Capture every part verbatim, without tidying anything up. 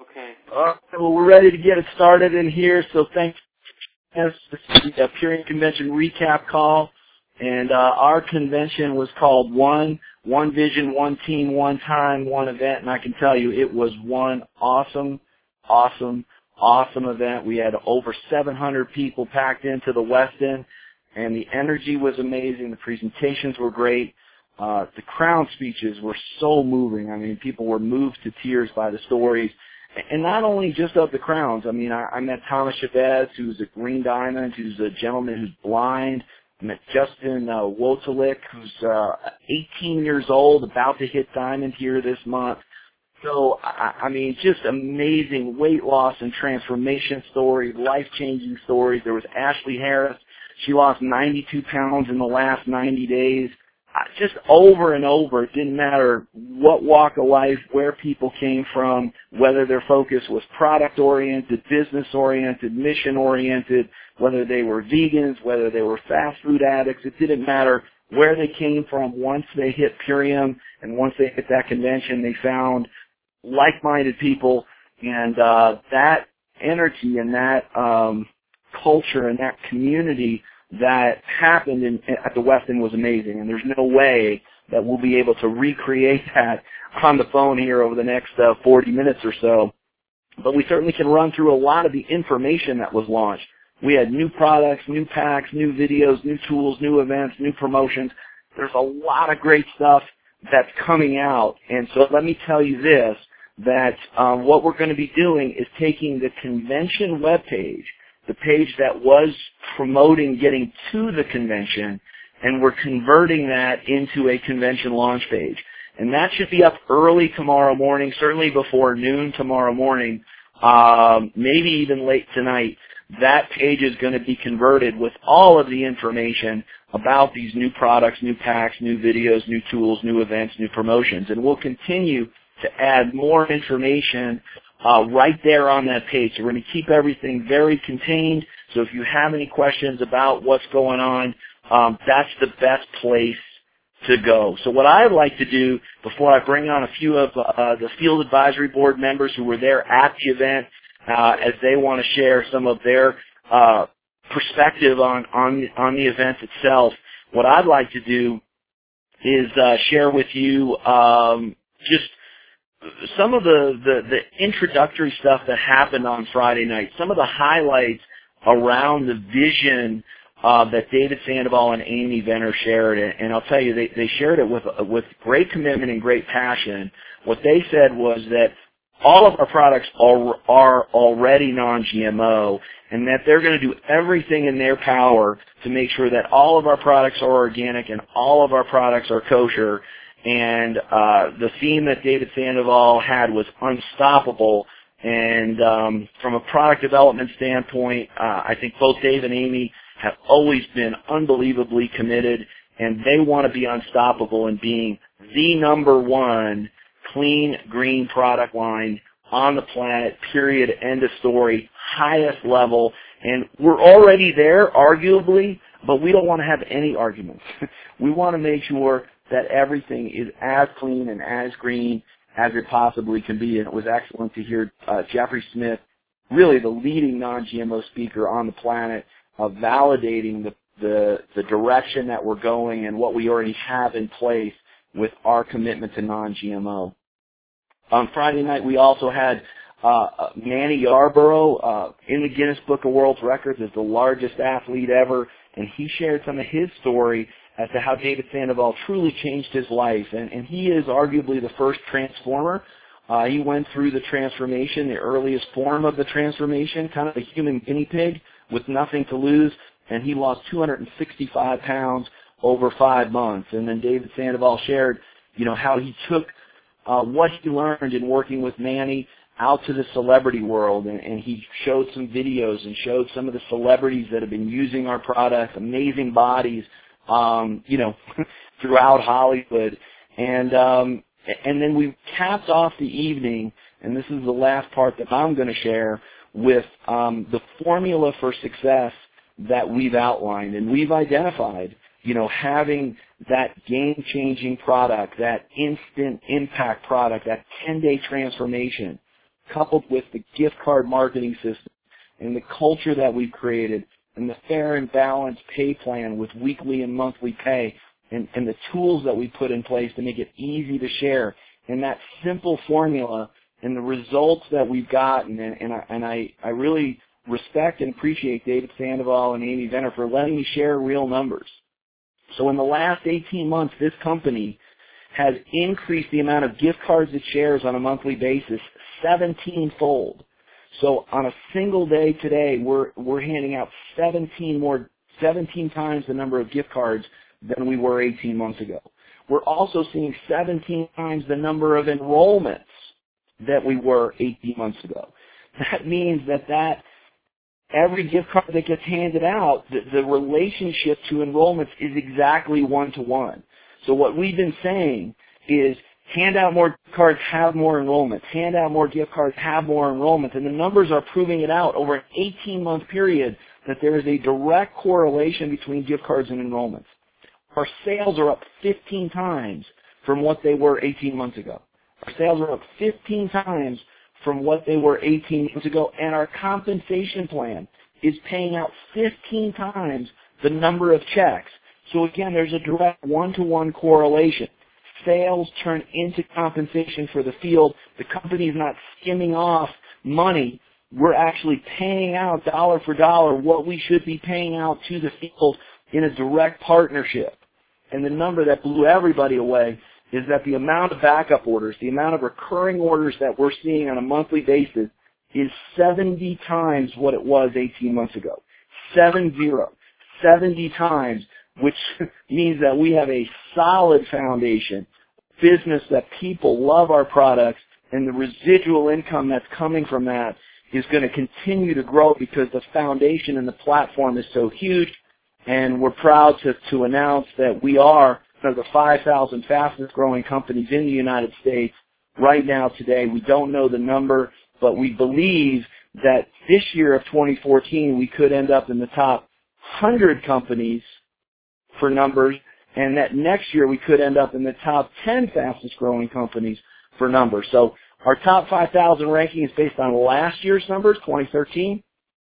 Okay. Uh, well, we're ready to get it started in here, so thanks. This is the Purion Convention recap call, and uh, our convention was called One, One Vision, One Team, One Time, One Event, and I can tell you it was one awesome, awesome, awesome event. We had over seven hundred people packed into the Westin, and the energy was amazing. The presentations were great. Uh, the crown speeches were so moving. I mean, people were moved to tears by the stories. And not only just of the crowns. I mean, I, I met Thomas Chavez, who's a Green Diamond, who's a gentleman who's blind. I met Justin uh, Wojtalik, who's uh, eighteen years old, about to hit Diamond here this month. So, I, I mean, just amazing weight loss and transformation stories, life-changing stories. There was Ashley Harris. She lost ninety-two pounds in the last ninety days. Just over and over, it didn't matter what walk of life, where people came from, whether their focus was product-oriented, business-oriented, mission-oriented, whether they were vegans, whether they were fast food addicts. It didn't matter where they came from. Once they hit Purion and once they hit that convention, they found like-minded people, and uh, that energy and that um, culture and that community that happened in, at the Westin was amazing, and there's no way that we'll be able to recreate that on the phone here over the next uh, forty minutes or so. But we certainly can run through a lot of the information that was launched. We had new products, new packs, new videos, new tools, new events, new promotions. There's a lot of great stuff that's coming out, and so let me tell you this, that um, what we're going to be doing is taking the convention webpage, the page that was promoting getting to the convention, and we're converting that into a convention launch page. And that should be up early tomorrow morning, certainly before noon tomorrow morning, um, maybe even late tonight. That page is going to be converted with all of the information about these new products, new packs, new videos, new tools, new events, new promotions. And we'll continue to add more information Uh, right there on that page. So we're going to keep everything very contained. So if you have any questions about what's going on, um, that's the best place to go. So what I'd like to do before I bring on a few of uh, the field advisory board members who were there at the event, uh, as they want to share some of their uh, perspective on on on the event itself, what I'd like to do is uh, share with you um, just some of the, the, the introductory stuff that happened on Friday night, some of the highlights around the vision uh, that David Sandoval and Amy Venner shared. And I'll tell you, they, they shared it with, with great commitment and great passion. What they said was that all of our products are, are already non G M O, and that they're going to do everything in their power to make sure that all of our products are organic and all of our products are kosher. And uh, the theme that David Sandoval had was unstoppable. And um, from a product development standpoint, uh, I think both Dave and Amy have always been unbelievably committed, and they want to be unstoppable in being the number one clean, green product line on the planet, period, end of story, highest level. And we're already there, arguably, but we don't want to have any arguments. We want to make sure that everything is as clean and as green as it possibly can be. And it was excellent to hear uh, Jeffrey Smith, really the leading non G M O speaker on the planet, uh, validating the, the, the direction that we're going and what we already have in place with our commitment to non G M O. On Friday night, we also had uh, Manny Yarborough uh, in the Guinness Book of World Records as the largest athlete ever, and he shared some of his story as to how David Sandoval truly changed his life. And, and he is arguably the first transformer. Uh, he went through the transformation, the earliest form of the transformation, kind of a human guinea pig with nothing to lose, and he lost two hundred sixty-five pounds over five months. And then David Sandoval shared, you know, how he took uh, what he learned in working with Manny out to the celebrity world, and, and he showed some videos and showed some of the celebrities that have been using our products, amazing bodies, Um, you know, throughout Hollywood. And um, and then we capped off the evening, and this is the last part that I'm going to share, with um, the formula for success that we've outlined. And we've identified, you know, having that game-changing product, that instant impact product, that ten-day transformation, coupled with the gift card marketing system and the culture that we've created and the fair and balanced pay plan with weekly and monthly pay and, and the tools that we put in place to make it easy to share, and that simple formula and the results that we've gotten, and, and, I, and I, I really respect and appreciate David Sandoval and Amy Venner for letting me share real numbers. So in the last eighteen months, this company has increased the amount of gift cards it shares on a monthly basis seventeen-fold. So on a single day today, we're we're handing out seventeen more, seventeen times the number of gift cards than we were eighteen months ago. We're also seeing seventeen times the number of enrollments that we were eighteen months ago. That means that that every gift card that gets handed out, the, the relationship to enrollments is exactly one-to-one. So what we've been saying is hand out more gift cards, have more enrollments. Hand out more gift cards, have more enrollments. And the numbers are proving it out over an eighteen-month period that there is a direct correlation between gift cards and enrollments. Our sales are up fifteen times from what they were eighteen months ago. Our sales are up fifteen times from what they were eighteen months ago, and our compensation plan is paying out fifteen times the number of checks. So again, there's a direct one-to-one correlation. Sales turn into compensation for the field. The company is not skimming off money. We're actually paying out dollar for dollar what we should be paying out to the field in a direct partnership. And the number that blew everybody away is that the amount of backup orders, the amount of recurring orders that we're seeing on a monthly basis is seventy times what it was eighteen months ago. Seven zero. seventy times, which means that we have a solid foundation, business that people love our products, and the residual income that's coming from that is going to continue to grow because the foundation and the platform is so huge. And we're proud to, to announce that we are one of the five thousand fastest growing companies in the United States right now today. We don't know the number, but we believe that this year of twenty fourteen, we could end up in the top one hundred companies for numbers, and that next year we could end up in the top ten fastest growing companies for numbers. So our top five thousand ranking is based on last year's numbers, twenty thirteen,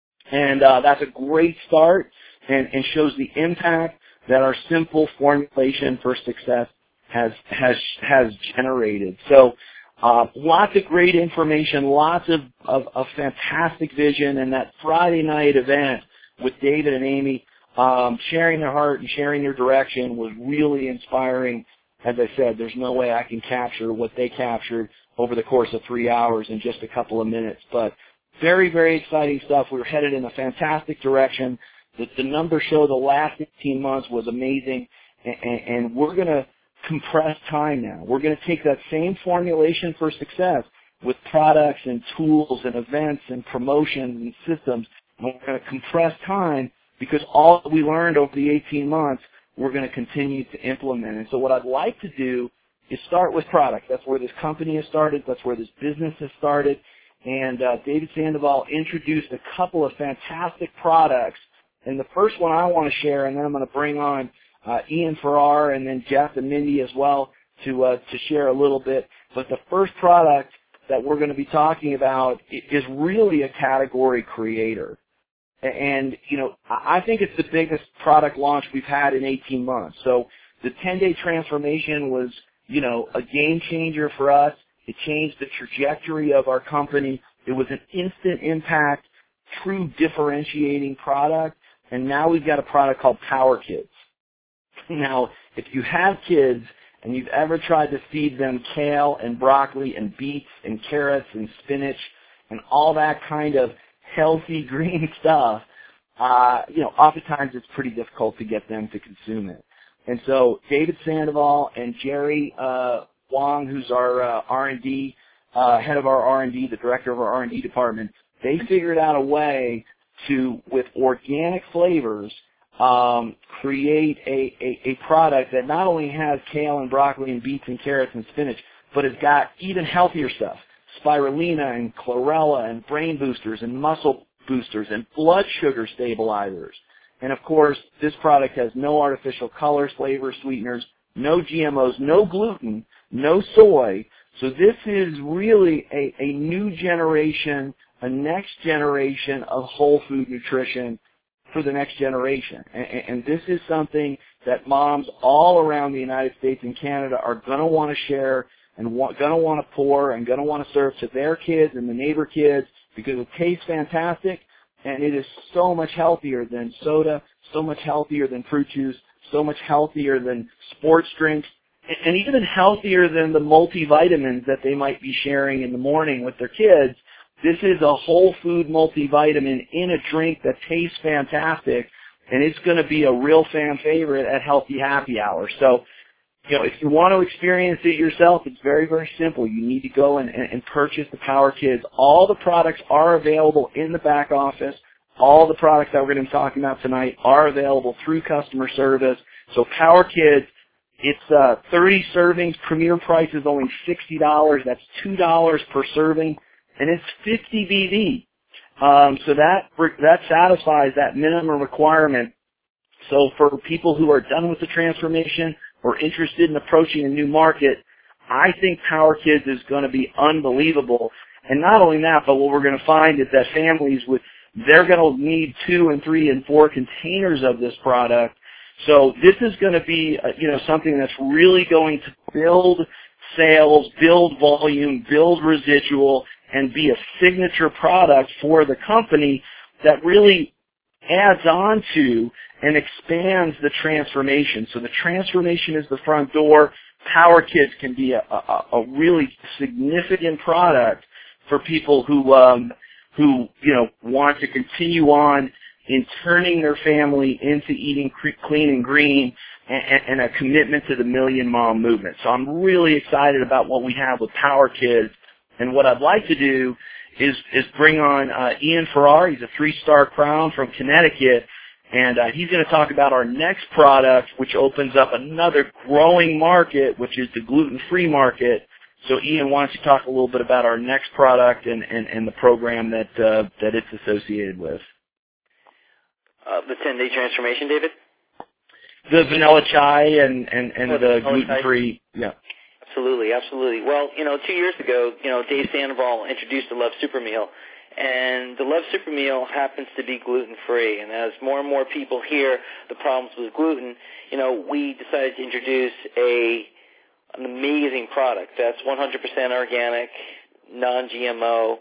and uh, that's a great start. And, and shows the impact that our simple formulation for success has has has generated. So uh, lots of great information, lots of, of, of fantastic vision, and that Friday night event with David and Amy um, sharing their heart and sharing their direction was really inspiring. As I said, there's no way I can capture what they captured over the course of three hours in just a couple of minutes. But very, very exciting stuff. We were headed in a fantastic direction. The, the numbers show the last eighteen months was amazing, and, and, and we're going to compress time now. We're going to take that same formulation for success with products and tools and events and promotions and systems, and we're going to compress time because all that we learned over the eighteen months, we're going to continue to implement. And so what I'd like to do is start with product. That's where this company has started. That's where this business has started. And uh, David Sandoval introduced a couple of fantastic products. And the first one I want to share, and then I'm going to bring on uh, Ian Farrar and then Jeff and Mindy as well to uh, to share a little bit. But the first product that we're going to be talking about is really a category creator. And, you know, I think it's the biggest product launch we've had in eighteen months. So the ten-day transformation was, you know, a game changer for us. It changed the trajectory of our company. It was an instant impact, true differentiating product. And now we've got a product called Power Kids. Now, if you have kids and you've ever tried to feed them kale and broccoli and beets and carrots and spinach and all that kind of healthy green stuff, uh, you know, oftentimes it's pretty difficult to get them to consume it. And so David Sandoval and Jerry uh, Wong, who's our uh, R and D, uh, head of our R and D, the director of our R and D department, they figured out a way to, with organic flavors, um, create a, a, a product that not only has kale and broccoli and beets and carrots and spinach, but has got even healthier stuff, spirulina and chlorella and brain boosters and muscle boosters and blood sugar stabilizers. And, of course, this product has no artificial colors, flavors, sweeteners, no G M Os, no gluten, no soy. So this is really a, a new generation, a next generation of whole food nutrition for the next generation. And, and this is something that moms all around the United States and Canada are going to want to share and going to want to pour and going to want to serve to their kids and the neighbor kids because it tastes fantastic and it is so much healthier than soda, so much healthier than fruit juice, so much healthier than sports drinks, and even healthier than the multivitamins that they might be sharing in the morning with their kids. This is a whole food multivitamin in a drink that tastes fantastic, and it's going to be a real fan favorite at Healthy Happy Hour. So, you know, if you want to experience it yourself, it's very, very simple. You need to go and, and purchase the Power Kids. All the products are available in the back office. All the products that we're going to be talking about tonight are available through customer service. So Power Kids, it's uh, thirty servings. Premier price is only sixty dollars. That's two dollars per serving. And it's fifty B D. Um, so that that satisfies that minimum requirement. So for people who are done with the transformation or interested in approaching a new market, I think Power Kids is going to be unbelievable. And not only that, but what we're going to find is that families with they're going to need two and three and four containers of this product. So this is going to be uh, you know something that's really going to build sales, build volume, build residual, and be a signature product for the company that really adds on to and expands the transformation. So the transformation is the front door. Power Kids can be a, a, a really significant product for people who, um, who you know, want to continue on in turning their family into eating clean and green and, and a commitment to the Million Mom movement. So I'm really excited about what we have with Power Kids. And what I'd like to do is is bring on uh, Ian Farrar. He's a three-star crown from Connecticut, and uh, he's going to talk about our next product, which opens up another growing market, which is the gluten-free market. So, Ian, why don't you talk a little bit about our next product and, and, and the program that uh, that it's associated with? Uh, the ten-day transformation, David? The vanilla chai and, and, and oh, the gluten-free, yeah. Absolutely, absolutely. Well, you know, two years ago, you know, Dave Sandoval introduced the Love Super Meal, and the Love Super Meal happens to be gluten-free. And as more and more people hear the problems with gluten, you know, we decided to introduce a an amazing product that's one hundred percent organic, non-G M O,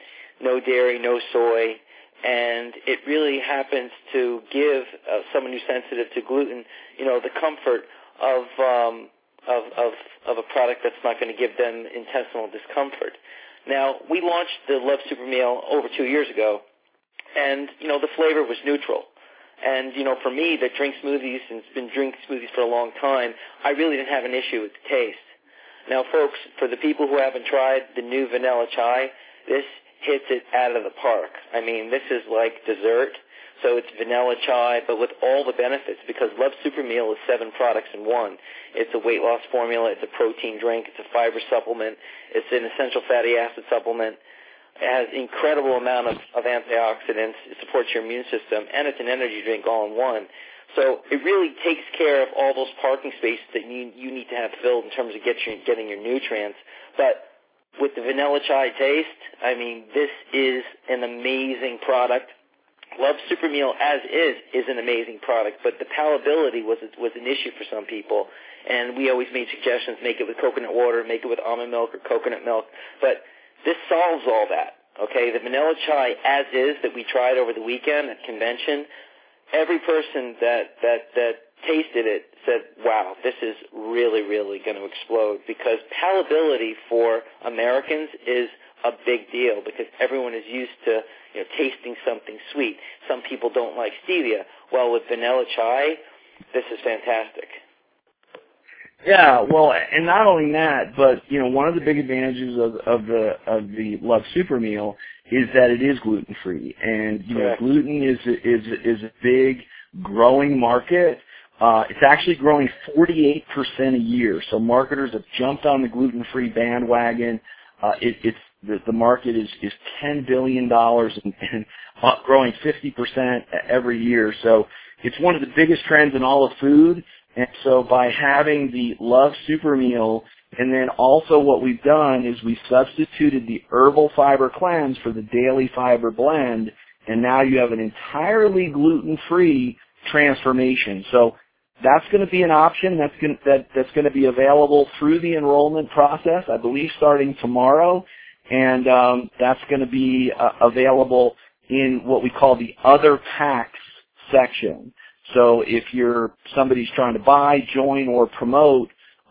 no dairy, no soy, and it really happens to give uh, someone who's sensitive to gluten, you know, the comfort of um, Of, of, of a product that's not going to give them intestinal discomfort. Now, we launched the Love Super Meal over two years ago, and, you know, the flavor was neutral. And, you know, for me that drink smoothies and has been drinking smoothies for a long time, I really didn't have an issue with the taste. Now, folks, for the people who haven't tried the new vanilla chai, this hits it out of the park. I mean, this is like dessert. So it's vanilla chai, but with all the benefits, because Love Super Meal is seven products in one. It's a weight loss formula, it's a protein drink, it's a fiber supplement, it's an essential fatty acid supplement. It has incredible amount of, of antioxidants, it supports your immune system, and it's an energy drink all in one. So it really takes care of all those parking spaces that you, you need to have filled in terms of get your, getting your nutrients. But with the vanilla chai taste, I mean, this is an amazing product. Love Super Meal as is is an amazing product, but the palatability was was an issue for some people, and we always made suggestions: make it with coconut water, make it with almond milk or coconut milk. But this solves all that. Okay, the vanilla chai as is that we tried over the weekend at convention, every person that that that tasted it said, "Wow, this is really really going to explode," because palatability for Americans is a big deal because everyone is used to, you know, tasting something sweet. Some people don't like stevia. Well, with vanilla chai, this is fantastic. Yeah, well, and not only that, but you know, one of the big advantages of, of the of the Love Super Meal is that it is gluten free, and you Correct. know, gluten is is is a big growing market. Uh, it's actually growing forty-eight percent a year. So marketers have jumped on the gluten free bandwagon. Uh, it, it's The, the market is, is ten billion dollars and, and growing fifty percent every year. So it's one of the biggest trends in all of food. And so by having the Love Super Meal And then also what we've done is we substituted the herbal fiber cleanse for the daily fiber blend, and now you have an entirely gluten-free transformation. So that's going to be an option that's going to, that, that's going to be available through the enrollment process, I believe starting tomorrow, and um, that's going to be uh, available in what we call the other packs section. So if you're somebody's trying to buy, join, or promote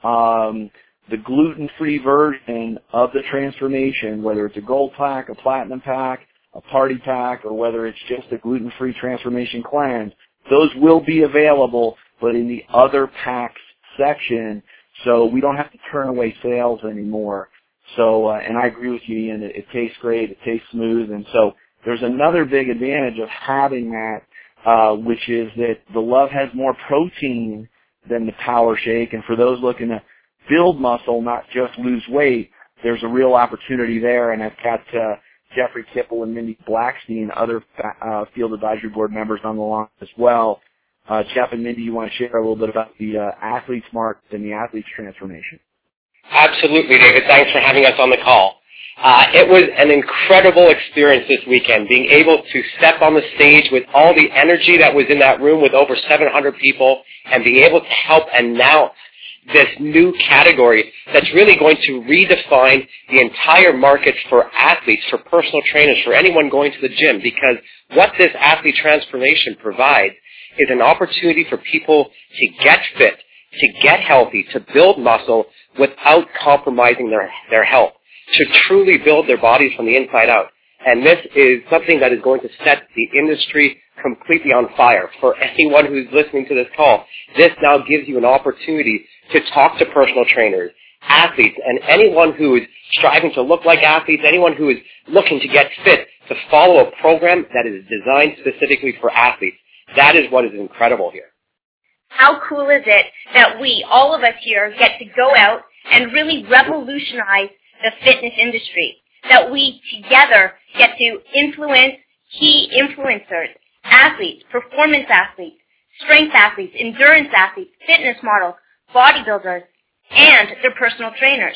um, the gluten-free version of the transformation, whether it's a gold pack, a platinum pack, a party pack, or whether it's just a gluten-free transformation cleanse, those will be available, but in the other packs section, so we don't have to turn away sales anymore. So, uh, and I agree with you, Ian, it, it tastes great, it tastes smooth, and so there's another big advantage of having that, uh, which is that the Love has more protein than the Power Shake, and for those looking to build muscle, not just lose weight, there's a real opportunity there, and I've got uh, Jeffrey Kipple and Mindy Blackstein, other uh, field advisory board members on the line as well. Uh, Jeff and Mindy, you want to share a little bit about the uh, Athletes Market and the Athletes Transformation? Absolutely, David. Thanks for having us on the call. Uh, it was an incredible experience this weekend, being able to step on the stage with all the energy that was in that room with over seven hundred people and being able to help announce this new category that's really going to redefine the entire market for athletes, for personal trainers, for anyone going to the gym, because what this athlete transformation provides is an opportunity for people to get fit, to get healthy, to build muscle without compromising their, their health, to truly build their bodies from the inside out. And this is something that is going to set the industry completely on fire. For anyone who's listening to this call, this now gives you an opportunity to talk to personal trainers, athletes, and anyone who is striving to look like athletes, anyone who is looking to get fit, to follow a program that is designed specifically for athletes. That is what is incredible here. How cool is it that we, all of us here, get to go out and really revolutionize the fitness industry, that we together get to influence key influencers, athletes, performance athletes, strength athletes, endurance athletes, fitness models, bodybuilders, and their personal trainers.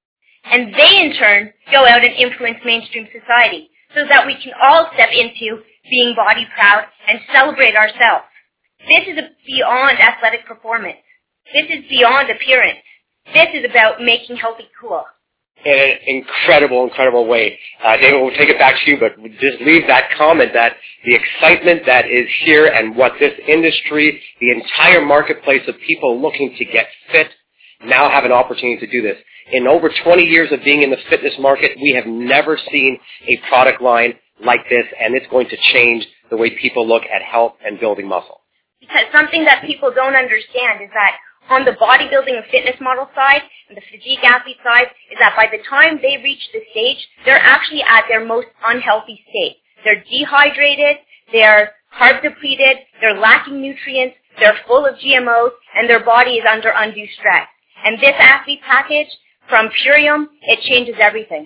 And they, in turn, go out and influence mainstream society so that we can all step into being body proud and celebrate ourselves. This is beyond athletic performance. This is beyond appearance. This is about making healthy cool. In an incredible, incredible way. Uh, David, we'll take it back to you, but just leave that comment that the excitement that is here and what this industry, the entire marketplace of people looking to get fit, now have an opportunity to do this. In over twenty years of being in the fitness market, we have never seen a product line like this, and it's going to change the way people look at health and building muscle. Because something that people don't understand is that on the bodybuilding and fitness model side and the physique athlete side is that by the time they reach the stage, they're actually at their most unhealthy state. They're dehydrated, they're carb depleted, they're lacking nutrients, they're full of G M Os, and their body is under undue stress. And this athlete package from Purium, it changes everything.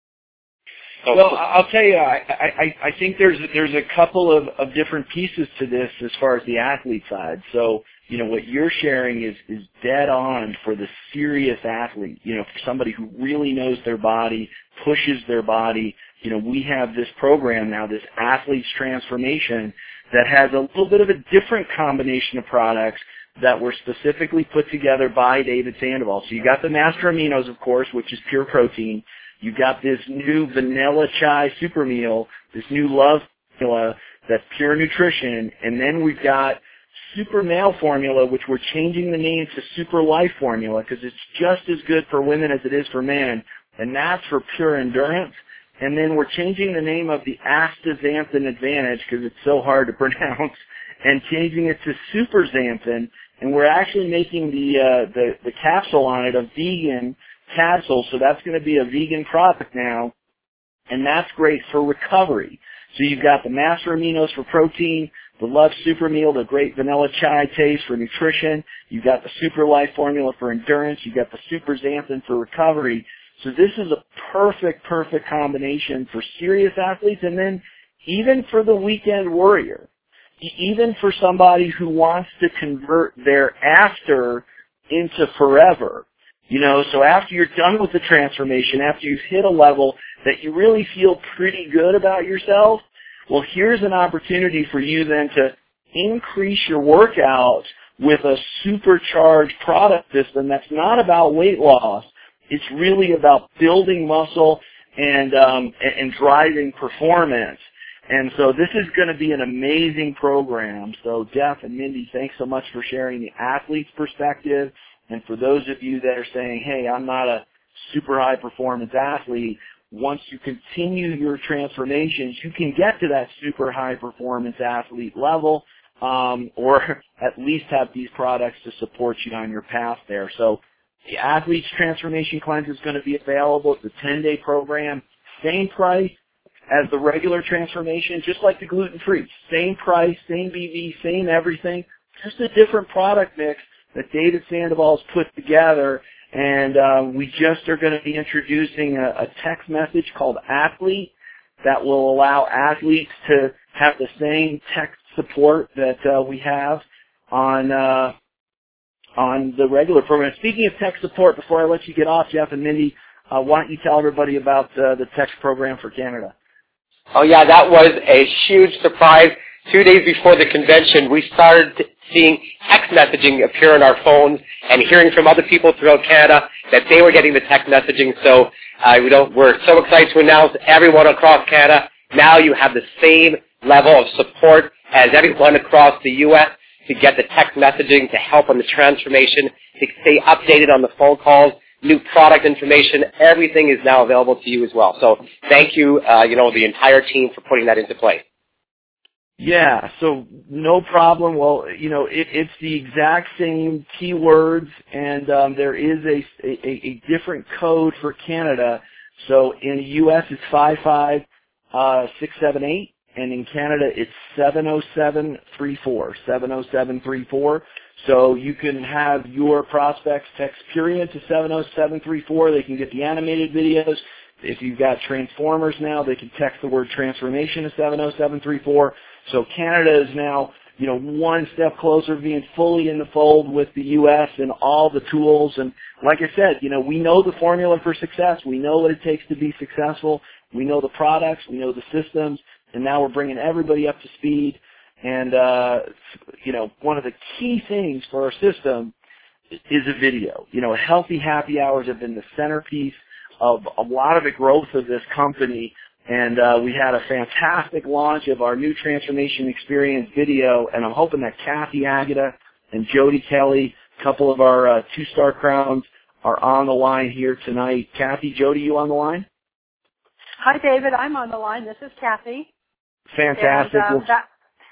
Well, I'll tell you, I, I, I think there's there's a couple of, of different pieces to this as far as the athlete side. So, you know, what you're sharing is, is dead on for the serious athlete, you know, for somebody who really knows their body, pushes their body. You know, we have this program now, this Athletes Transformation, that has a little bit of a different combination of products that were specifically put together by David Sandoval. So you got the Master Aminos, of course, which is pure protein. You got this new Vanilla Chai Super Meal, this new Love formula that's pure nutrition, and then we've got Super Male formula, which we're changing the name to Super Life formula because it's just as good for women as it is for men, and that's for pure endurance. And then we're changing the name of the Astaxanthin Advantage because it's so hard to pronounce, and changing it to Super Xanthin, and we're actually making the uh, the, the capsule on it a vegan capsule, so that's going to be a vegan product now, and that's great for recovery. So you've got the Master Aminos for protein, the Love Super Meal, the great vanilla chai taste for nutrition. You've got the Super Life formula for endurance. You've got the Super Xanthin for recovery. So this is a perfect, perfect combination for serious athletes, and then even for the weekend warrior, even for somebody who wants to convert their after into forever. You know, so after you're done with the transformation, after you've hit a level that you really feel pretty good about yourself, well, here's an opportunity for you then to increase your workout with a supercharged product system that's not about weight loss. It's really about building muscle and um, and driving performance. And so this is going to be an amazing program. So Jeff and Mindy, thanks so much for sharing the athlete's perspective. And for those of you that are saying, hey, I'm not a super high performance athlete, once you continue your transformations, you can get to that super high performance athlete level, um, or at least have these products to support you on your path there. So the Athlete's Transformation Cleanse is going to be available. It's a ten-day program, same price as the regular transformation, just like the gluten-free. Same price, same B V, same everything, just a different product mix that David Sandoval's put together. And uh, we just are going to be introducing a, a text message called Athlete that will allow athletes to have the same text support that uh, we have on uh, on the regular program. Speaking of text support, before I let you get off, Jeff and Mindy, uh, why don't you tell everybody about uh, the text program for Canada? Oh, yeah, that was a huge surprise. Two days before the convention, we started seeing text messaging appear on our phones and hearing from other people throughout Canada that they were getting the text messaging. So uh, we don't, we're so excited to announce everyone across Canada, now you have the same level of support as everyone across the U S to get the text messaging to help on the transformation, to stay updated on the phone calls, new product information. Everything is now available to you as well. So thank you, uh, you know, the entire team for putting that into place. Yeah, so no problem. Well, you know, it, it's the exact same keywords, and um, there is a, a, a different code for Canada. So in the U S it's five five six seven eight, and in Canada it's seven oh seven three four, seven oh seven three four. So you can have your prospects text period to seven oh seven three four. They can get the animated videos. If you've got Transformers now, they can text the word transformation to seven oh seven three four. So Canada is now, you know, one step closer to being fully in the fold with the U S and all the tools. And like I said, you know, we know the formula for success. We know what it takes to be successful. We know the products. We know the systems. And now we're bringing everybody up to speed. And, uh, you know, one of the key things for our system is a video. You know, Healthy Happy Hours have been the centerpiece of a lot of the growth of this company. And uh, we had a fantastic launch of our new Transformation Experience video, and I'm hoping that Kathy Agata and Jody Kelly, a couple of our uh, two-star crowns, are on the line here tonight. Kathy, Jody, you on the line? Hi, David. I'm on the line. This is Kathy. Fantastic. And, um, well, that,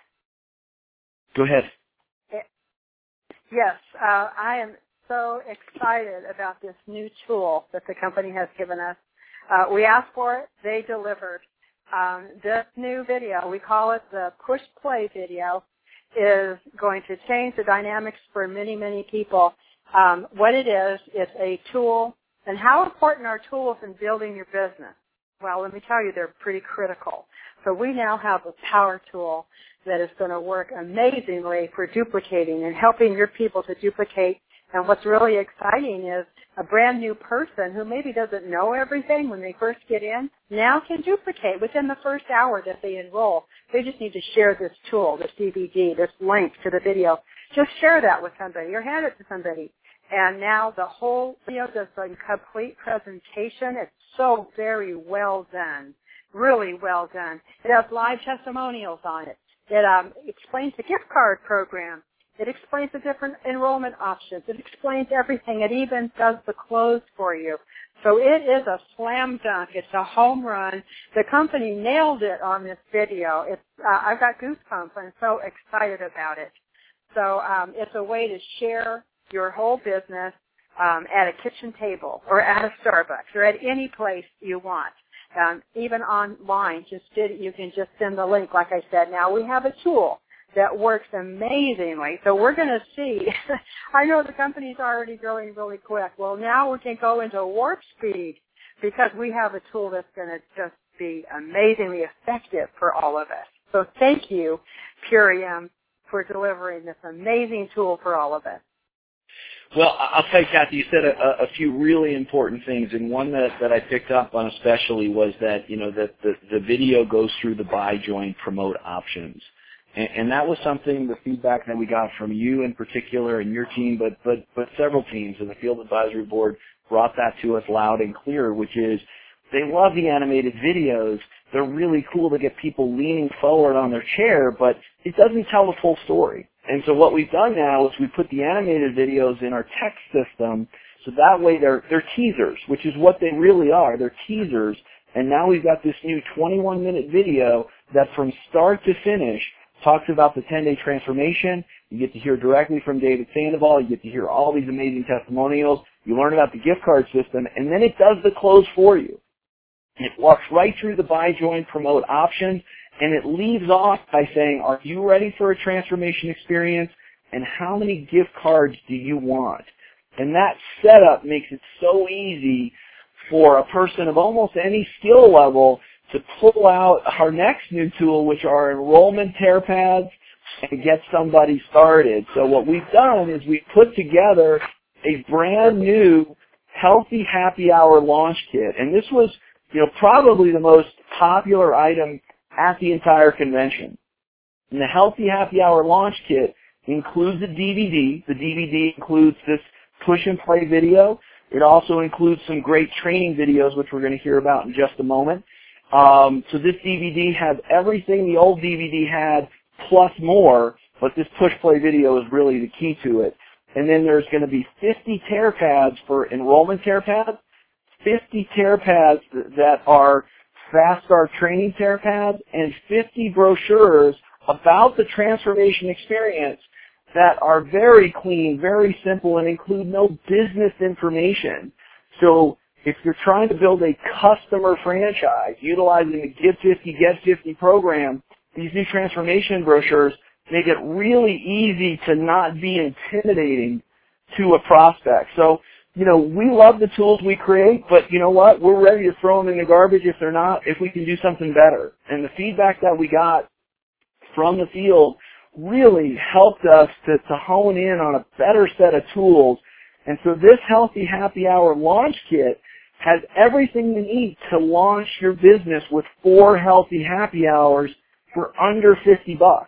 go ahead. Yes, uh, I am so excited about this new tool that the company has given us. Uh, we asked for it. They delivered. Um, this new video, we call it the push play video, is going to change the dynamics for many, many people. Um, what it is, it's a tool. And how important are tools in building your business? Well, let me tell you, they're pretty critical. So we now have a power tool that is going to work amazingly for duplicating and helping your people to duplicate. And what's really exciting is a brand new person who maybe doesn't know everything when they first get in now can duplicate within the first hour that they enroll. They just need to share this tool, this D V D, this link to the video. Just share that with somebody or hand it to somebody. And now the whole video does a complete presentation. It's so very well done, really well done. It has live testimonials on it. It um, explains the gift card program. It explains the different enrollment options. It explains everything. It even does the close for you. So it is a slam dunk. It's a home run. The company nailed it on this video. It's, uh, I've got goosebumps. I'm so excited about it. So um, it's a way to share your whole business um, at a kitchen table or at a Starbucks or at any place you want. Um, even online, just did, you can just send the link, like I said. Now we have a tool that works amazingly. So we're going to see. I know the company's already growing really quick. Well, now we can go into warp speed because we have a tool that's going to just be amazingly effective for all of us. So thank you, Purium, for delivering this amazing tool for all of us. Well, I'll tell you, Kathy, you said a, a few really important things, and one that, that I picked up on especially was that, you know, that the, the video goes through the buy, join, promote options. And, and that was something, the feedback that we got from you in particular and your team, but, but, but several teams in the Field Advisory Board brought that to us loud and clear, which is they love the animated videos. They're really cool to get people leaning forward on their chair, but it doesn't tell the full story. And so what we've done now is we put the animated videos in our text system, so that way they're, they're teasers, which is what they really are. They're teasers, and now we've got this new twenty-one minute video that from start to finish talks about the ten-day transformation. You get to hear directly from David Sandoval. You get to hear all these amazing testimonials. You learn about the gift card system, and then it does the close for you. It walks right through the buy, join, promote options, and it leaves off by saying, are you ready for a transformation experience, and how many gift cards do you want? And that setup makes it so easy for a person of almost any skill level to pull out our next new tool, which are enrollment tear pads, and get somebody started. So what we've done is we've put together a brand new Healthy Happy Hour launch kit, and this was, you know, probably the most popular item at the entire convention. And the Healthy Happy Hour launch kit includes a D V D. The D V D includes this push and play video. It also includes some great training videos, which we're going to hear about in just a moment. Um, so this D V D has everything the old D V D had plus more, but this push play video is really the key to it. And then there's going to be fifty tear pads for enrollment tear pads, fifty tear pads that are Fast Start training tear pads, and fifty brochures about the transformation experience that are very clean, very simple, and include no business information. So if you're trying to build a customer franchise utilizing the Give fifty, Get fifty program, these new transformation brochures make it really easy to not be intimidating to a prospect. So, you know, we love the tools we create, but you know what? We're ready to throw them in the garbage if they're not, if we can do something better. And the feedback that we got from the field really helped us to, to hone in on a better set of tools. And so this Healthy Happy Hour launch kit has everything you need to launch your business with four healthy happy hours for under fifty bucks.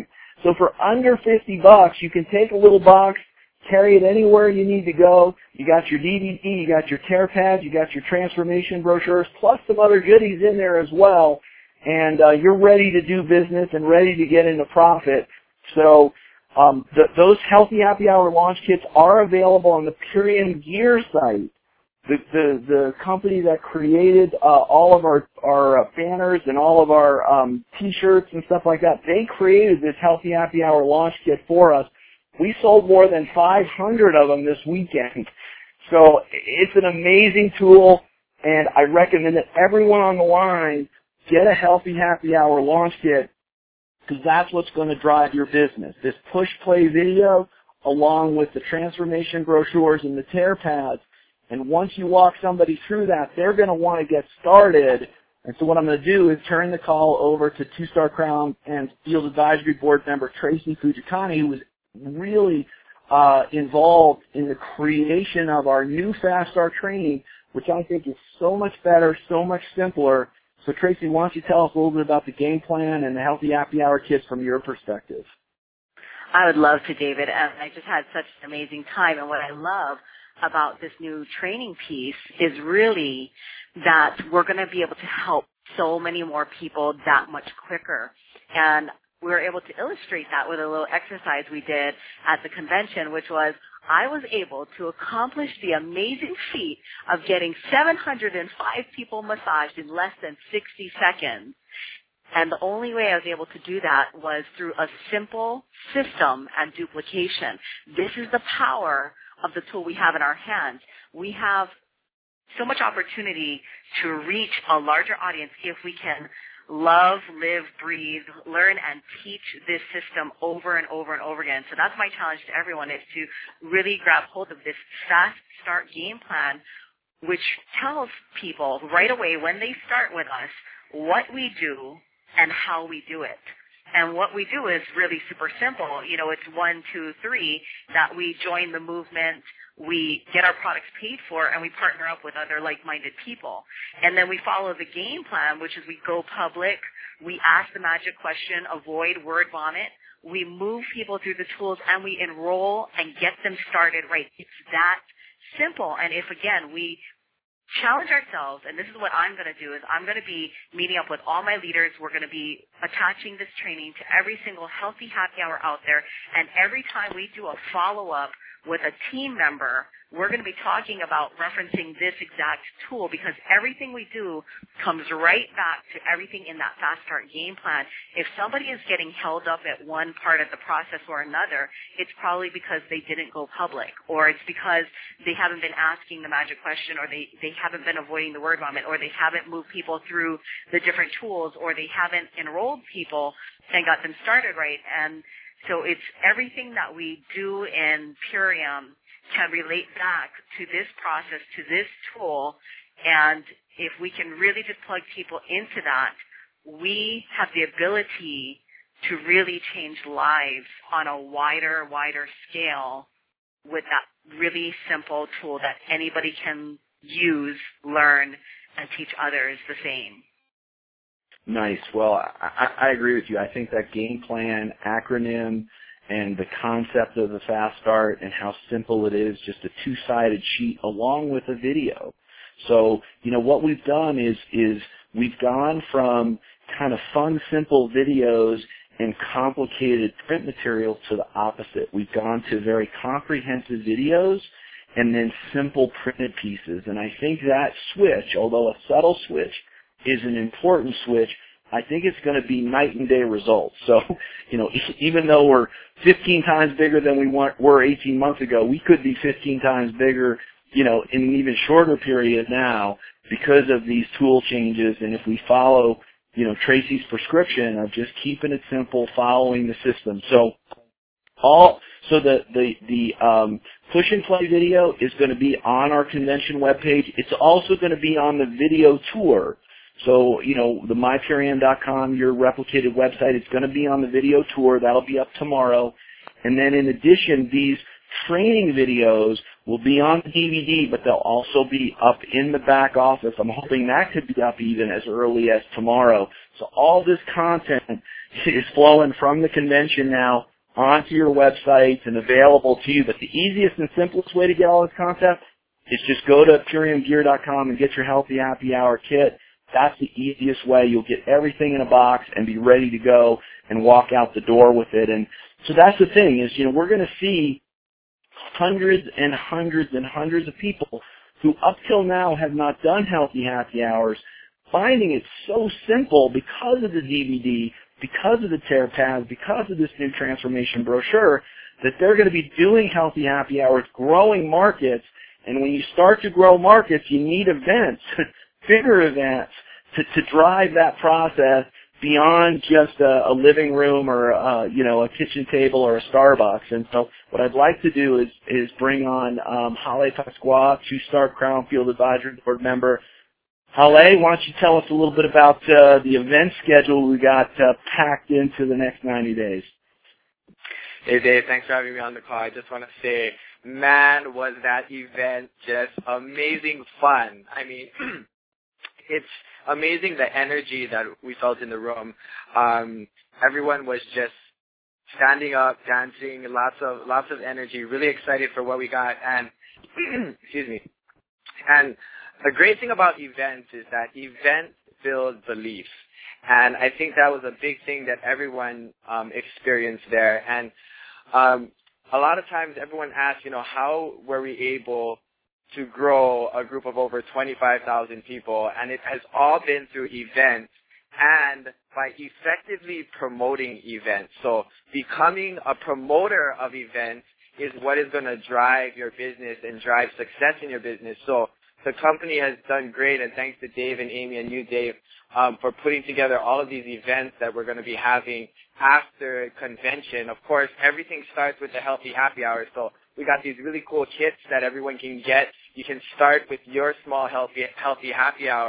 So for under fifty bucks, you can take a little box, carry it anywhere you need to go. You got your D V D, you got your tear pads, you got your transformation brochures, plus some other goodies in there as well. And uh, you're ready to do business and ready to get into profit. So um, th- those Healthy Happy Hour launch kits are available on the Purion Gear site. The, the, the company that created uh, all of our, our uh, banners and all of our um, T-shirts and stuff like that, they created this Healthy Happy Hour launch kit for us. We sold more than five hundred of them this weekend. So it's an amazing tool, and I recommend that everyone on the line get a Healthy Happy Hour launch kit, because that's what's going to drive your business. This push-play video, along with the transformation brochures and the tear pads. And once you walk somebody through that, they're going to want to get started. And so what I'm going to do is turn the call over to Two-Star Crown and Field Advisory Board member Tracy Fujikani, who was really uh, involved in the creation of our new Fast Start training, which I think is so much better, so much simpler. So Tracy, why don't you tell us a little bit about the game plan and the Healthy Happy Hour kits from your perspective? I would love to, David. And I just had such an amazing time. And what I love about this new training piece is really that we're going to be able to help so many more people that much quicker. And we were able to illustrate that with a little exercise we did at the convention, which was I was able to accomplish the amazing feat of getting seven hundred five people massaged in less than sixty seconds. And the only way I was able to do that was through a simple system and duplication. This is the power of the tool we have in our hands. We have so much opportunity to reach a larger audience if we can love, live, breathe, learn, and teach this system over and over and over again. So that's my challenge to everyone, is to really grab hold of this Fast Start game plan, which tells people right away when they start with us what we do and how we do it. And what we do is really super simple. You know, it's one, two, three, that we join the movement, we get our products paid for, and we partner up with other like-minded people. And then we follow the game plan, which is we go public, we ask the magic question, avoid word vomit, we move people through the tools, and we enroll and get them started right. It's that simple. And if, again, we challenge ourselves, and this is what I'm going to do, is I'm going to be meeting up with all my leaders. We're going to be attaching this training to every single Healthy Happy Hour out there, and every time we do a follow-up with a team member, we're going to be talking about referencing this exact tool, because everything we do comes right back to everything in that Fast Start game plan. If somebody is getting held up at one part of the process or another, it's probably because they didn't go public, or it's because they haven't been asking the magic question, or they, they haven't been avoiding the word vomit, or they haven't moved people through the different tools, or they haven't enrolled people and got them started right. And so it's everything that we do in Purium can relate back to this process, to this tool, and if we can really just plug people into that, we have the ability to really change lives on a wider, wider scale with that really simple tool that anybody can use, learn, and teach others the same. Nice. Well, I, I agree with you. I think that game plan, acronym, and the concept of the Fast Start and how simple it is, just a two-sided sheet along with a video. So, you know, what we've done is, is we've gone from kind of fun, simple videos and complicated print material to the opposite. We've gone to very comprehensive videos and then simple printed pieces. And I think that switch, although a subtle switch, is an important switch. I think it's going to be night and day results. So, you know, even though we're fifteen times bigger than we were eighteen months ago, we could be fifteen times bigger, you know, in an even shorter period now because of these tool changes. And if we follow, you know, Tracy's prescription of just keeping it simple, following the system. So, all so the the the um, push and play video is going to be on our convention webpage. It's also going to be on the video tour. So, you know, the my purium dot com, your replicated website, it's going to be on the video tour. That'll be up tomorrow. And then in addition, these training videos will be on the D V D, but they'll also be up in the back office. I'm hoping that could be up even as early as tomorrow. So all this content is flowing from the convention now onto your website and available to you. But the easiest and simplest way to get all this content is just go to purium gear dot com and get your Healthy Happy Hour kit. That's the easiest way. You'll get everything in a box and be ready to go and walk out the door with it. And so that's the thing is, you know, we're going to see hundreds and hundreds and hundreds of people who up till now have not done Healthy Happy Hours, finding it so simple because of the D V D, because of the tear pads, because of this new transformation brochure, that they're going to be doing Healthy Happy Hours, growing markets. And when you start to grow markets, you need events, bigger events, to, to drive that process beyond just a, a living room or, uh, you know, a kitchen table or a Starbucks. And so what I'd like to do is, is bring on um, Hale Pasqua, two-star Crown Field Advisory Board member. Hale, why don't you tell us a little bit about uh, the event schedule we got uh, packed into the next ninety days? Hey, Dave, thanks for having me on the call. I just want to say, man, was that event just amazing fun. I mean, it's amazing the energy that we felt in the room. Um, everyone was just standing up, dancing, lots of lots of energy, really excited for what we got. And excuse me. And the great thing about events is that events build belief. And I think that was a big thing that everyone um, experienced there. And um, a lot of times everyone asks, you know, how were we able to grow a group of over twenty-five thousand people? And it has all been through events and by effectively promoting events. So becoming a promoter of events is what is going to drive your business and drive success in your business. So the company has done great, and thanks to Dave and Amy and you, Dave, um, for putting together all of these events that we're going to be having after convention. Of course, everything starts with the Healthy Happy Hour. So we got these really cool kits that everyone can get. You can start with your small healthy, healthy happy hour,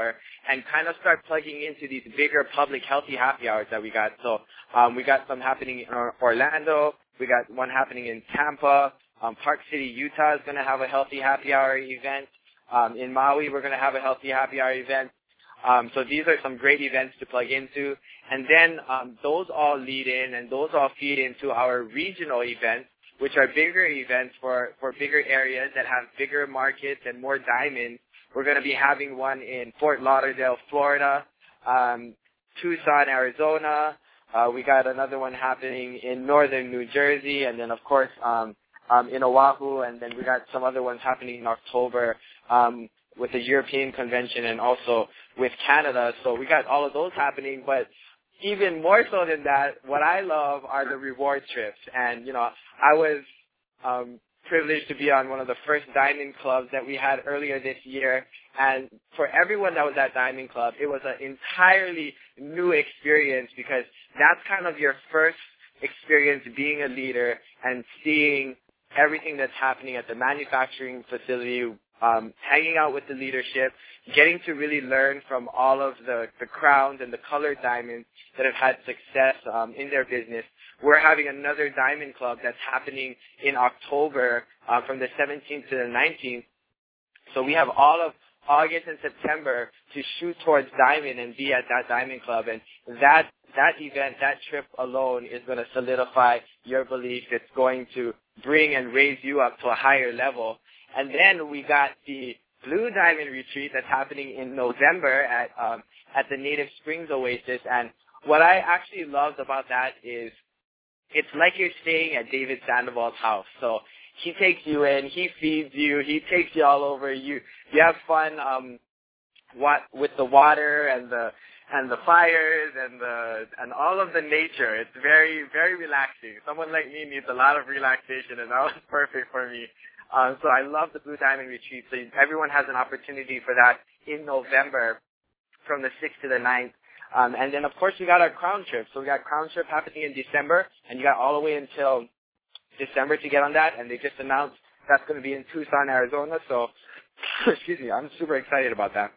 and kind of start plugging into these bigger public healthy happy hours that we got. So um, we got some happening in Orlando. We got one happening in Tampa. Um, Park City, Utah is going to have a healthy happy hour event. Um, in Maui, we're going to have a healthy happy hour event. Um, so these are some great events to plug into. And then um, those all lead in and those all feed into our regional events, which are bigger events for, for bigger areas that have bigger markets and more diamonds. We're going to be having one in Fort Lauderdale, Florida, um, Tucson, Arizona. Uh, we got another one happening in northern New Jersey, and then, of course, um, um, in Oahu, and then we got some other ones happening in October um, with the European Convention and also with Canada. So we got all of those happening, but even more so than that, what I love are the reward trips. And, you know, I was um, privileged to be on one of the first Diamond Clubs that we had earlier this year. And for everyone that was at Diamond Club, it was an entirely new experience because that's kind of your first experience being a leader and seeing everything that's happening at the manufacturing facility, um, hanging out with the leadership, getting to really learn from all of the, the crowns and the colored diamonds that have had success um, in their business. We're having another Diamond Club that's happening in October uh, from the seventeenth to the nineteenth. So we have all of August and September to shoot towards Diamond and be at that Diamond Club. And that that event, that trip alone is going to solidify your belief. It's going to bring and raise you up to a higher level. And then we got the Blue Diamond Retreat that's happening in November at um, at the Native Springs Oasis. And what I actually loved about that is it's like you're staying at David Sandoval's house. So he takes you in, he feeds you, he takes you all over. You you have fun um, what with the water and the and the fires and the and all of the nature. It's very very relaxing. Someone like me needs a lot of relaxation, and that was perfect for me. Um, so I love the Blue Diamond Retreat. So everyone has an opportunity for that in November from the sixth to the ninth. Um, and then, of course, we got our Crown Trip. So we got Crown Trip happening in December, and you got all the way until December to get on that. And they just announced that's going to be in Tucson, Arizona. So, excuse me, I'm super excited about that.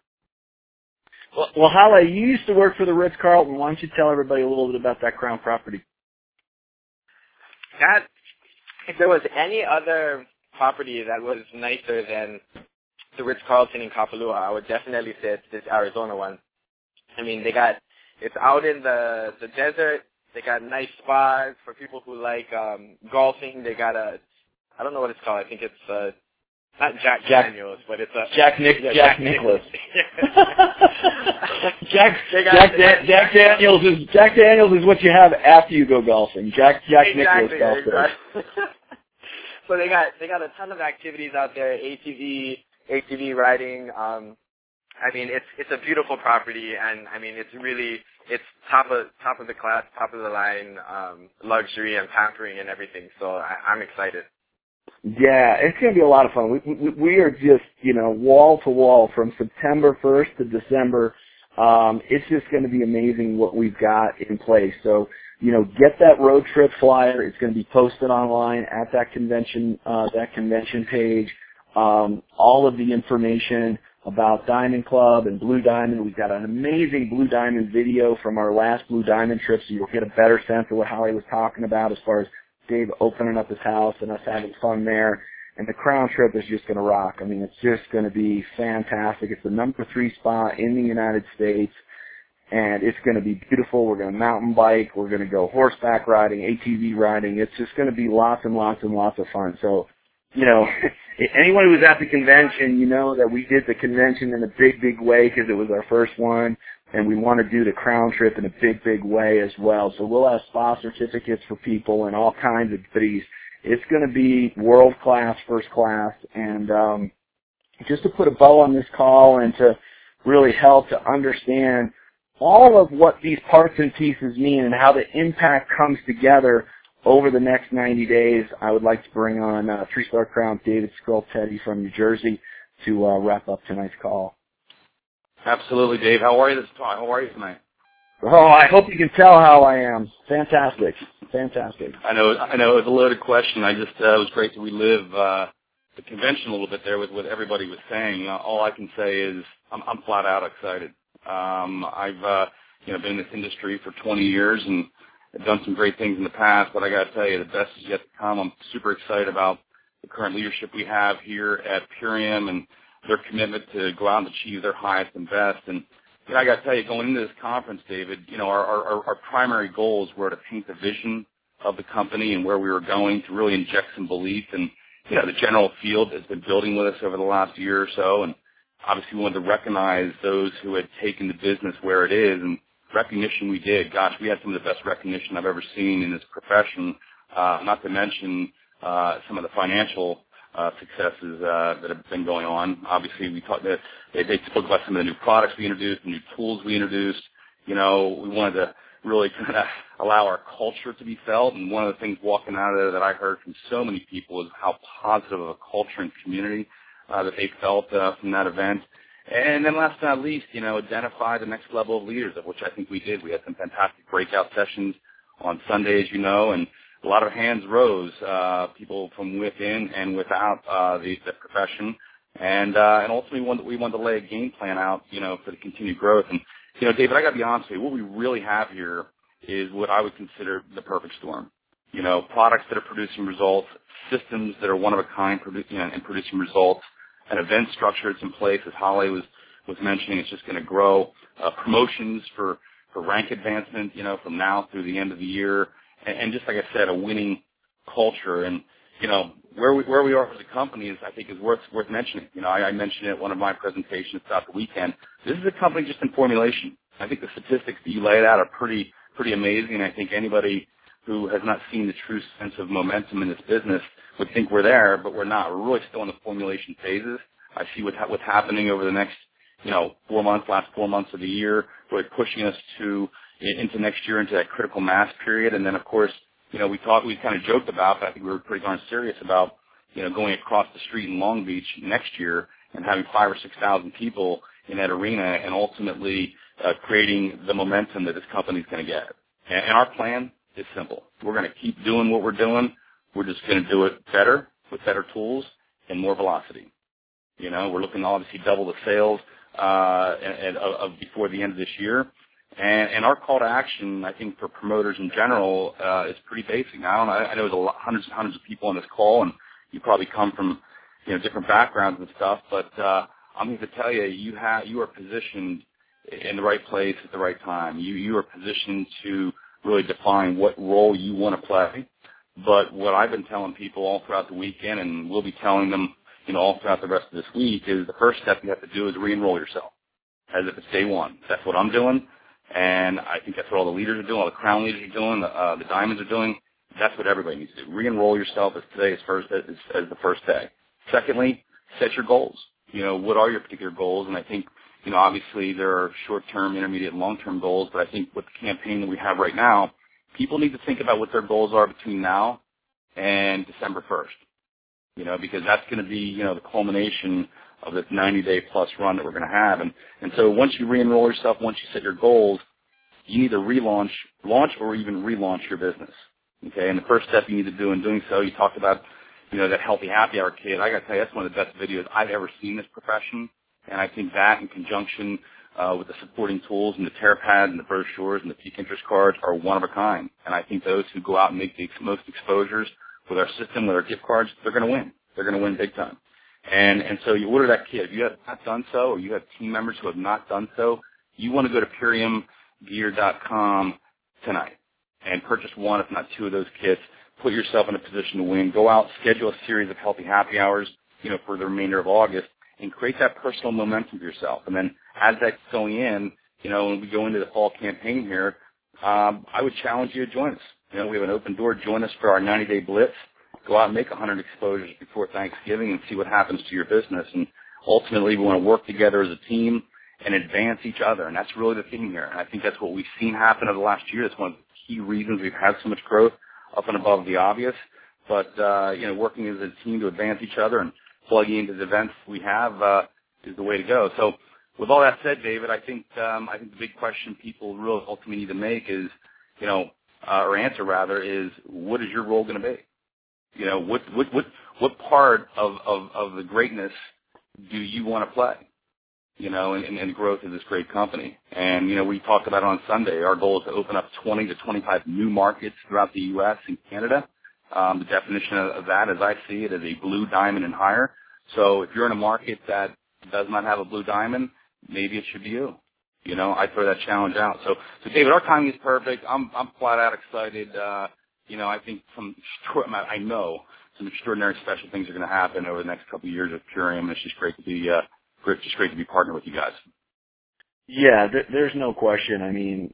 Well, well, Hala, you used to work for the Ritz-Carlton. Why don't you tell everybody a little bit about that Crown property? That, if there was any other property that was nicer than the Ritz-Carlton in Kapalua, I would definitely say it's this Arizona one. I mean, they got, it's out in the, the desert. They got nice spas for people who like um, golfing. They got a, I don't know what it's called. I think it's uh, not Jack, Jack Daniels, but it's a Jack Nick yeah, Jack, Jack Nicholas. Jack Jack, Dan, Jack Daniels is Jack Daniels is what you have after you go golfing. Jack Jack exactly, Nicholas golf exactly. So they got they got a ton of activities out there. A T V A T V riding. Um, I mean, it's it's a beautiful property, and I mean, it's really it's top of top of the class, top of the line um, luxury and pampering and everything. So I, I'm excited. Yeah, it's going to be a lot of fun. We, we, we are just, you know, wall to wall from September first to December. Um, it's just going to be amazing what we've got in place. So, you know, get that road trip flyer. It's going to be posted online at that convention, uh, that convention page. Um, all of the information about Diamond Club and Blue Diamond. We've got an amazing Blue Diamond video from our last Blue Diamond trip, so you'll get a better sense of what Howie was talking about as far as Dave opening up his house and us having fun there. And the Crown Trip is just going to rock. I mean, it's just going to be fantastic. It's the number three spot in the United States, and it's going to be beautiful. We're going to mountain bike. We're going to go horseback riding, A T V riding. It's just going to be lots and lots and lots of fun. So, you know, anyone who was at the convention, you know that we did the convention in a big, big way because it was our first one, and we want to do the Crown Trip in a big, big way as well. So we'll have spa certificates for people and all kinds of goodies. It's going to be world-class, first-class, and um, just to put a bow on this call and to really help to understand all of what these parts and pieces mean and how the impact comes together over the next ninety days, I would like to bring on uh, three-star Crown David Sculptetti from New Jersey to uh, wrap up tonight's call. Absolutely, Dave. How are you this time? How are you tonight? Oh, I hope you can tell how I am. Fantastic. Fantastic. I know I know it was a loaded question. I just, uh, it was great to relive uh, the convention a little bit there with what everybody was saying. Uh, all I can say is I'm, I'm flat out excited. Um, I've uh, you know been in this industry for twenty years and I've done some great things in the past, but I got to tell you, the best is yet to come. I'm super excited about the current leadership we have here at Purium and their commitment to go out and achieve their highest and best. And you know, I got to tell you, going into this conference, David, you know, our, our, our primary goals were to paint the vision of the company and where we were going, to really inject some belief in, you know, the general field that's been building with us over the last year or so. And obviously we wanted to recognize those who had taken the business where it is, and recognition we did. Gosh, we had some of the best recognition I've ever seen in this profession, uh, not to mention uh, some of the financial uh, successes uh, that have been going on. Obviously, we talked that they, they spoke about some of the new products we introduced, the new tools we introduced. You know, we wanted to really kind of allow our culture to be felt, and one of the things walking out of there that I heard from so many people is how positive of a culture and community uh, that they felt uh, from that event. And then last but not least, you know, identify the next level of leaders, of which I think we did. We had some fantastic breakout sessions on Sunday, as you know, and a lot of hands rose, uh, people from within and without uh, the, the profession. And uh, and ultimately, we wanted, we wanted to lay a game plan out, you know, for the continued growth. And, you know, David, I got to be honest with you, what we really have here is what I would consider the perfect storm. You know, products that are producing results, systems that are one of a kind, produ- you know, and producing results, an event structure that's in place, as Holly was, was mentioning, it's just going to grow. Uh, promotions for, for rank advancement, you know, from now through the end of the year. And, and just like I said, a winning culture. And, you know, where we, where we are as a company is, I think, is worth, worth mentioning. You know, I, I mentioned it at one of my presentations throughout the weekend. This is a company just in formulation. I think the statistics that you laid out are pretty, pretty amazing. I think anybody who has not seen the true sense of momentum in this business would think we're there, but we're not. We're really still in the formulation phases. I see what, what's happening over the next, you know, four months, last four months of the year, really pushing us to into next year, into that critical mass period. And then, of course, you know, we talked, we kind of joked about, but I think we were pretty darn serious about, you know, going across the street in Long Beach next year and having five or six thousand people in that arena, and ultimately uh, creating the momentum that this company's going to get. And, and our plan is simple. We're going to keep doing what we're doing. We're just going to do it better, with better tools and more velocity. You know, we're looking to obviously double the sales uh, and, and of, of before the end of this year. And, and our call to action, I think, for promoters in general, uh, is pretty basic. Now, I don't know, I know there's a lot, hundreds and hundreds of people on this call, and you probably come from, you know, different backgrounds and stuff. But uh, I'm here to tell you, you have, you are positioned in the right place at the right time. You, you are positioned to really define what role you want to play. But what I've been telling people all throughout the weekend, and we'll be telling them, you know, all throughout the rest of this week, is the first step you have to do is re-enroll yourself, as if it's day one. That's what I'm doing, and I think that's what all the leaders are doing, all the crown leaders are doing, the, uh, the diamonds are doing. That's what everybody needs to do. Re-enroll yourself as today is first as, as the first day. Secondly, set your goals. You know, what are your particular goals? And I think, you know, obviously there are short-term, intermediate, and long-term goals, but I think with the campaign that we have right now, people need to think about what their goals are between now and December first, you know, because that's going to be, you know, the culmination of this ninety-day plus run that we're going to have. And, and so once you re-enroll yourself, once you set your goals, you need to relaunch, launch or even relaunch your business, okay? And the first step you need to do in doing so, you talked about, you know, that Healthy Happy Hour kit. I got to tell you, that's one of the best videos I've ever seen in this profession. And I think that in conjunction uh, with the supporting tools and the tear pads and the brochures and the peak interest cards are one of a kind. And I think those who go out and make the most exposures with our system, with our gift cards, they're going to win. They're going to win big time. And and so you order that kit. If you have not done so, or you have team members who have not done so, you want to go to purium gear dot com tonight and purchase one, if not two of those kits. Put yourself in a position to win. Go out, schedule a series of Healthy Happy Hours, you know, for the remainder of August, and create that personal momentum for yourself. And then as that's going in, you know, when we go into the fall campaign here, um, I would challenge you to join us. You know, we have an open door. Join us for our ninety-day blitz. Go out and make one hundred exposures before Thanksgiving and see what happens to your business. And ultimately, we want to work together as a team and advance each other. And that's really the theme here. And I think that's what we've seen happen over the last year. That's one of the key reasons we've had so much growth up and above the obvious. But, uh, you know, working as a team to advance each other and plugging into the events we have uh, is the way to go. So with all that said, David, I think um, I think the big question people really ultimately need to make is, you know, uh, or answer rather, is what is your role going to be? You know, what what what what part of, of, of the greatness do you want to play? you know, and, and growth of this great company. And, you know, we talked about it on Sunday. Our goal is to open up twenty to twenty-five new markets throughout the U S and Canada. Um, the definition of, of that, as I see it, is a blue diamond and higher. So if you're in a market that does not have a blue diamond, maybe it should be you. You know, I throw that challenge out. So, so David, our timing is perfect. I'm, I'm flat out excited. Uh, you know, I think some, I know some extraordinary special things are going to happen over the next couple of years with Purium. It's just great to be, uh, great, just great to be partnered with you guys. Yeah, th- there's no question. I mean,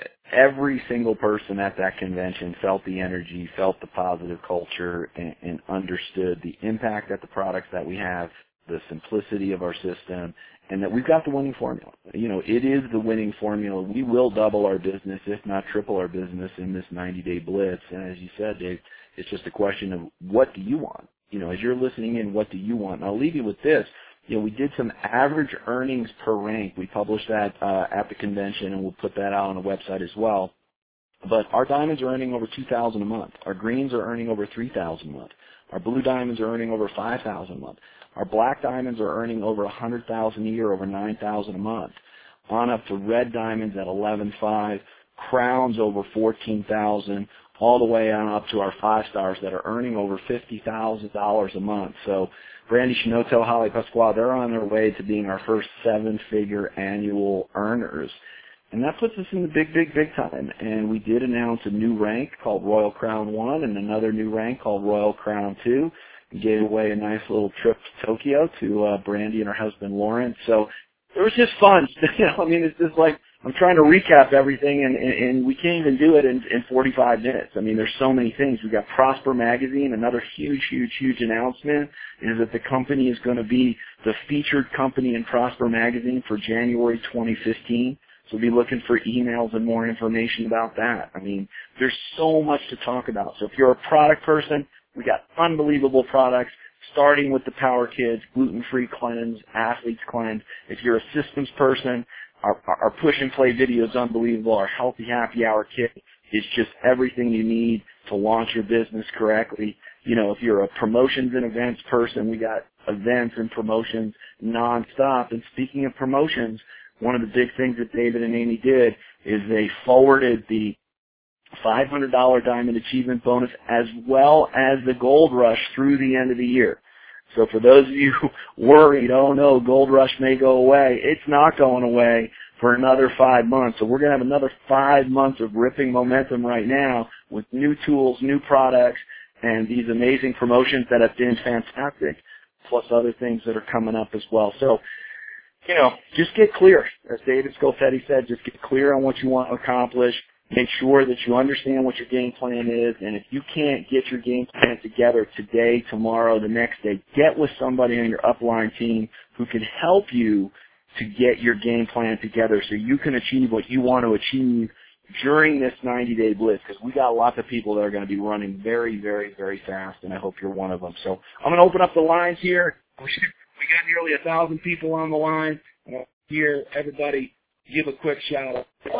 every single person at that convention felt the energy, felt the positive culture, and, and understood the impact that the products that we have, the simplicity of our system, and that we've got the winning formula. You know, it is the winning formula. We will double our business, if not triple our business, in this ninety-day blitz. And as you said, Dave, it's just a question of what do you want? You know, as you're listening in, what do you want? And I'll leave you with this. You know, we did some average earnings per rank. We published that uh, at the convention, and we'll put that out on the website as well. But our diamonds are earning over two thousand dollars a month. Our greens are earning over three thousand dollars a month. Our blue diamonds are earning over five thousand dollars a month. Our black diamonds are earning over one hundred thousand dollars a year, over nine thousand dollars a month. On up to red diamonds at eleven five, crowns over fourteen thousand dollars, all the way on up to our five stars that are earning over fifty thousand dollars a month. So Brandy Shinoto, Holly Pasquale, they're on their way to being our first seven-figure annual earners. And that puts us in the big, big, big time. And we did announce a new rank called Royal Crown one and another new rank called Royal Crown two. We gave away a nice little trip to Tokyo to uh, Brandy and her husband, Lawrence. So it was just fun. You know, I mean, it's just like I'm trying to recap everything, and, and, and we can't even do it in, in forty-five minutes. I mean, there's so many things. We've got Prosper Magazine. Another huge, huge, huge announcement is that the company is going to be the featured company in Prosper Magazine for January twenty fifteen. So be looking for emails and more information about that. I mean, there's so much to talk about. So if you're a product person, we got unbelievable products, starting with the Power Kids, gluten-free cleanse, athletes cleanse. If you're a systems person, our, our push and play video is unbelievable. Our healthy happy hour kit is just everything you need to launch your business correctly. You know, if you're a promotions and events person, we got events and promotions nonstop. And speaking of promotions, one of the big things that David and Amy did is they forwarded the five hundred dollars Diamond Achievement Bonus as well as the Gold Rush through the end of the year. So for those of you worried, oh no, Gold Rush may go away, it's not going away for another five months. So we're going to have another five months of ripping momentum right now with new tools, new products, and these amazing promotions that have been fantastic, plus other things that are coming up as well. So, you know, just get clear. As David Scofetti said, just get clear on what you want to accomplish. Make sure that you understand what your game plan is, and if you can't get your game plan together today, tomorrow, the next day, get with somebody on your upline team who can help you to get your game plan together so you can achieve what you want to achieve during this ninety-day blitz, because we got lots of people that are going to be running very, very, very fast, and I hope you're one of them. So I'm going to open up the lines here. We got nearly a thousand people on the line. Here, everybody, give a quick shout out. I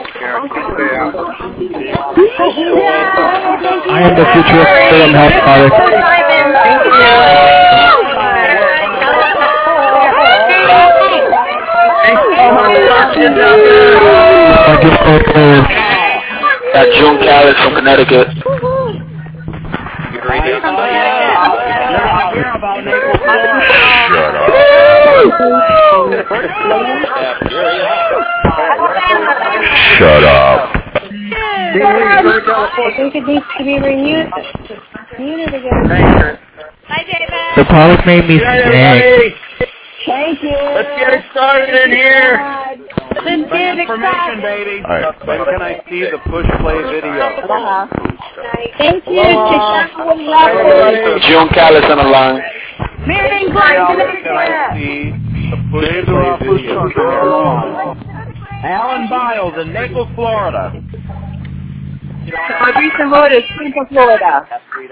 am the future of Purium Health Products. My gift card code. Got June Callis from Connecticut. Shut up. I think it needs to be renewed. Renewed again. Hi, David. The product made me sick. Thank you. Let's get it started in here. My information, baby. All right, when can I see the push play video? Uh-huh. Thank you. June Callis on the line. Marion Can I see the push play video? Alan Biles in Naples, Florida. Fabrice Motors, Tampa, Florida.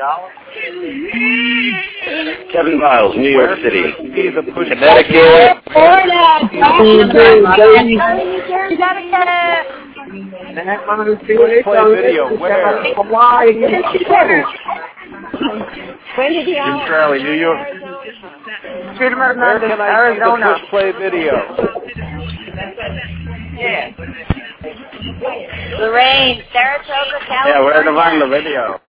Kevin Miles, New York City. Connecticut. Florida. Play video. Where? When did he Jim Crowley, New York. Street Where Hernandez, can I Arizona. see the push play video? Lorraine, Saratoga, California. Yeah, where to find the video?